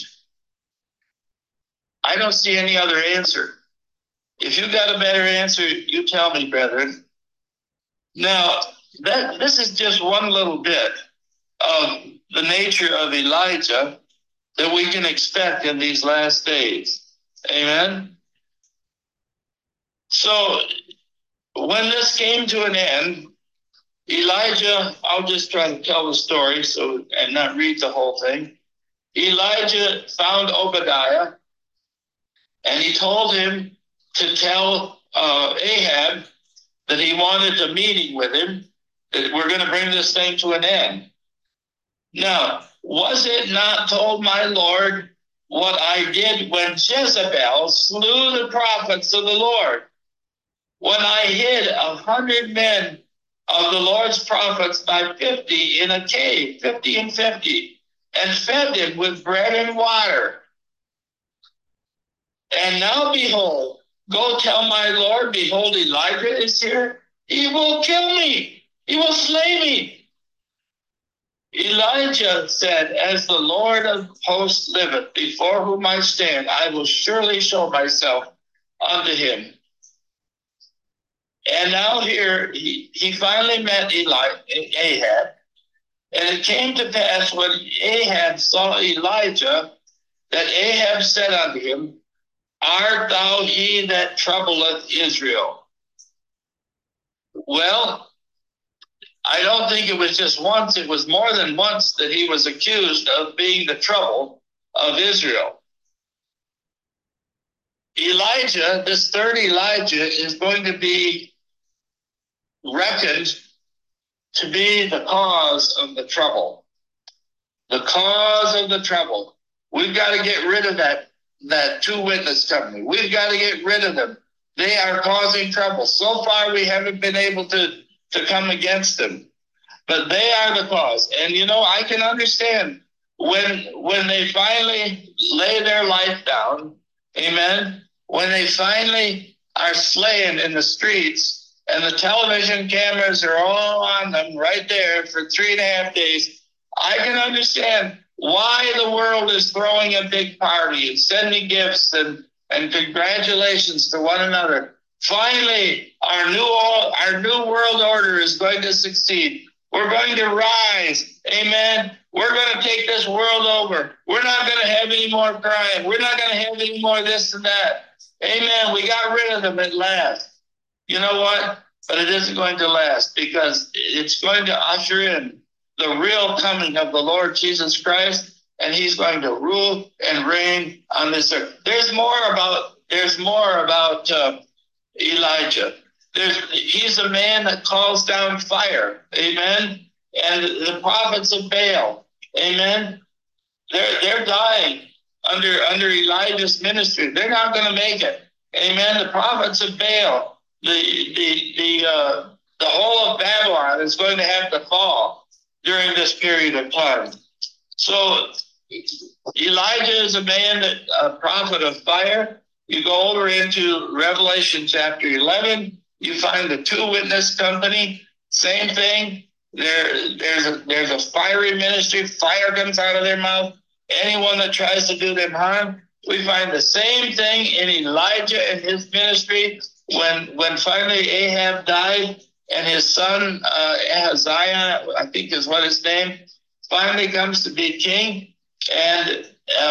I don't see any other answer. If you got a better answer, you tell me, brethren. Now, this is just one little bit of the nature of Elijah that we can expect in these last days. Amen? So, when this came to an end, Elijah, I'll just try to tell the story and not read the whole thing. Elijah found Obadiah, and he told him to tell Ahab that he wanted a meeting with him, that we're going to bring this thing to an end. Now, was it not told my Lord what I did when Jezebel slew the prophets of the Lord? When I hid 100 men of the Lord's prophets by 50 in a cave, 50 and 50. and fed him with bread and water. And now behold, go tell my Lord, behold, Elijah is here. He will kill me. He will slay me. Elijah said, as the Lord of hosts liveth, before whom I stand, I will surely show myself unto him. And now here, he finally met Ahab. And it came to pass when Ahab saw Elijah, that Ahab said unto him, art thou he that troubleth Israel? Well, I don't think it was just once, it was more than once that he was accused of being the trouble of Israel. Elijah, this third Elijah, is going to be reckoned to be the cause of the trouble. The cause of the trouble. We've got to get rid of that two witness company. We've got to get rid of them. They are causing trouble. So far, we haven't been able to come against them. But they are the cause. And, you know, I can understand when they finally lay their life down, amen, when they finally are slain in the streets and the television cameras are all on them right there for 3.5 days, I can understand why the world is throwing a big party and sending gifts and congratulations to one another. Finally, our new world order is going to succeed. We're going to rise. Amen. We're going to take this world over. We're not going to have any more crime. We're not going to have any more this and that. Amen. We got rid of them at last. You know what? But it isn't going to last, because it's going to usher in the real coming of the Lord Jesus Christ, and he's going to rule and reign on this earth. There's more about Elijah. He's a man that calls down fire, amen. And the prophets of Baal, amen. They're dying under Elijah's ministry. They're not going to make it, amen. The prophets of Baal, the whole of Babylon is going to have to fall during this period of time. So Elijah is a prophet of fire. You go over into Revelation chapter 11, you find the two witness company, same thing. There's a fiery ministry, fire comes out of their mouth. Anyone that tries to do them harm, we find the same thing in Elijah and his ministry. When finally Ahab died and his son Ahaziah, I think is what his name, finally comes to be king, and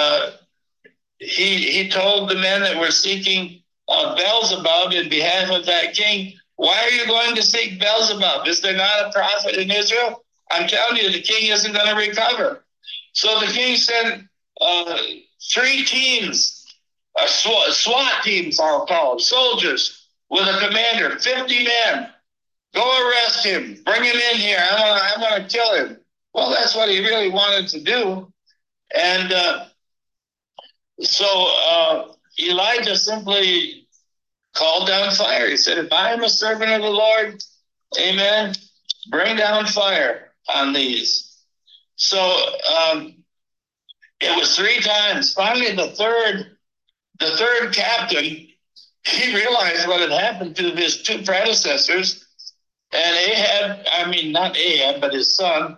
he told the men that were seeking Beelzebub in behalf of that king, why are you going to seek Beelzebub? Is there not a prophet in Israel? I'm telling you, the king isn't going to recover. So the king sent 3 teams, SWAT teams, I'll call them, soldiers, with a commander, 50 men. Go arrest him. Bring him in here. I'm going to kill him. Well, that's what he really wanted to do. And so Elijah simply called down fire. He said, if I am a servant of the Lord, amen, bring down fire on these. So it was 3 times. Finally, the third captain, he realized what had happened to his 2 predecessors. And not Ahab, but his son,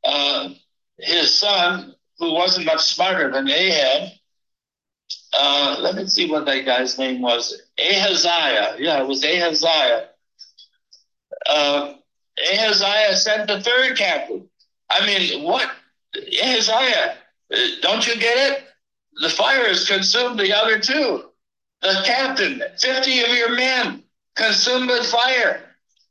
who wasn't much smarter than Ahab, let me see what that guy's name was. Ahaziah. Yeah, it was Ahaziah. Ahaziah sent the 3rd captain. I mean, what? Ahaziah, don't you get it? The fire has consumed the other 2. The captain, 50 of your men consumed with fire.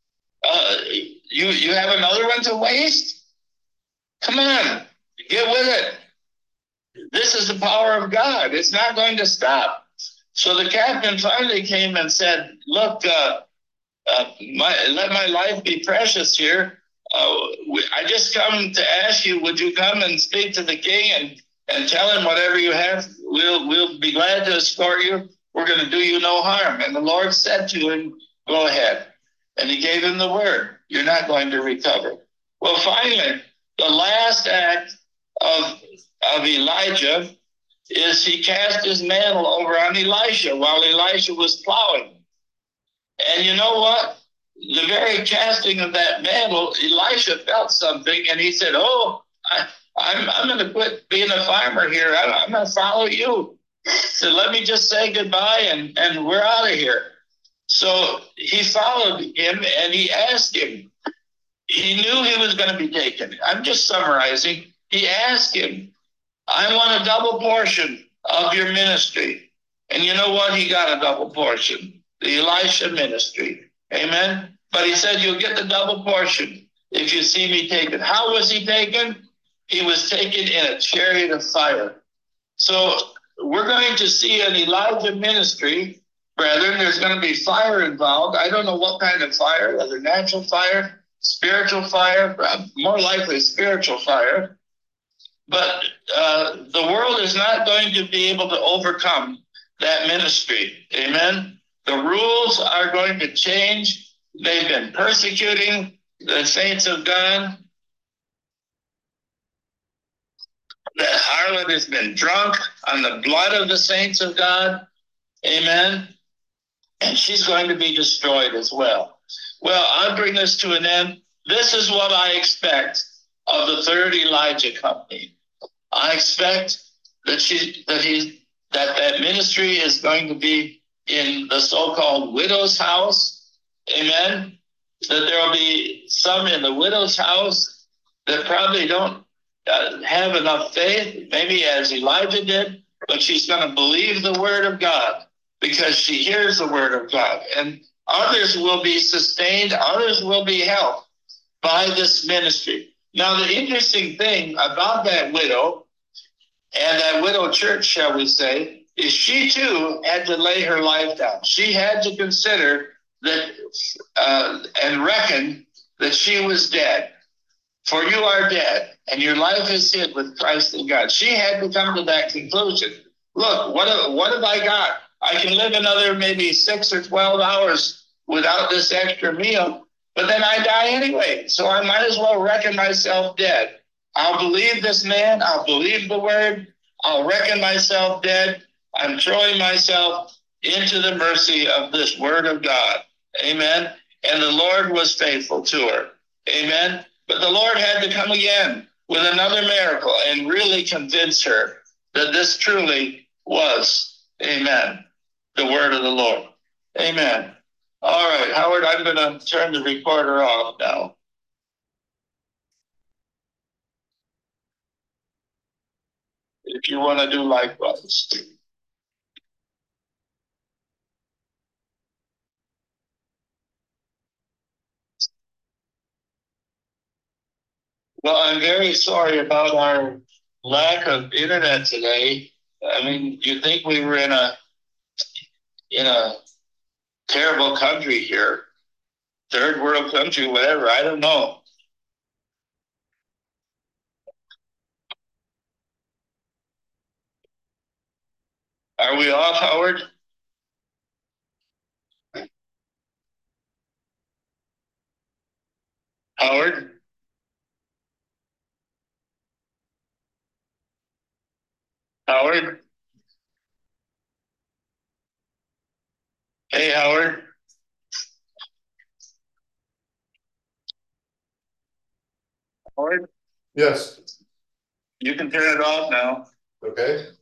You have another one to waste? Come on, get with it. This is the power of God. It's not going to stop. So the captain finally came and said, look, let my life be precious here. I just come to ask you, would you come and speak to the king and tell him whatever you have? We'll be glad to escort you. We're going to do you no harm. And the Lord said to him, go ahead. And he gave him the word. You're not going to recover. Well, finally, the last act of Elijah is he cast his mantle over on Elisha while Elisha was plowing. And you know what? The very casting of that mantle, Elisha felt something and he said, "Oh, I'm going to quit being a farmer here. I'm going to follow you." So let me just say goodbye and we're out of here. So he followed him and he asked him. He knew he was going to be taken. I'm just summarizing. He asked him, "I want a double portion of your ministry." And you know what? He got a double portion, the Elisha ministry. Amen. But he said, "You'll get the double portion if you see me taken." How was he taken? He was taken in a chariot of fire. So we're going to see an Elijah ministry, brethren. There's going to be fire involved. I don't know what kind of fire, whether natural fire, spiritual fire, more likely spiritual fire. But the world is not going to be able to overcome that ministry. Amen. The rules are going to change. They've been persecuting the saints of God. That harlot has been drunk on the blood of the saints of God. Amen. And she's going to be destroyed as well. Well, I'll bring this to an end. This is what I expect of the third Elijah company. I expect that that ministry is going to be in the so-called widow's house. Amen. That there will be some in the widow's house that probably don't have enough faith, maybe as Elijah did, but she's going to believe the word of God because she hears the word of God. And others will be sustained, others will be helped by this ministry. Now, the interesting thing about that widow and that widow church, shall we say, is she too had to lay her life down. She had to consider that and reckon that she was dead. For you are dead, and your life is hid with Christ in God. She had to come to that conclusion. Look, what have I got? I can live another maybe 6 or 12 hours without this extra meal, but then I die anyway. So I might as well reckon myself dead. I'll believe this man. I'll believe the word. I'll reckon myself dead. I'm throwing myself into the mercy of this word of God. Amen. And the Lord was faithful to her. Amen. But the Lord had to come again with another miracle and really convince her that this truly was, amen, the word of the Lord. Amen. All right, Howard, I'm going to turn the recorder off now. If you want to do likewise. Well, I'm very sorry about our lack of internet today. I mean, you'd think we were in a terrible country here, third world country, whatever. I don't know. Are we off, Howard? Howard? Howard? Hey, Howard? Howard?
Yes,
You can turn it off now.
okay.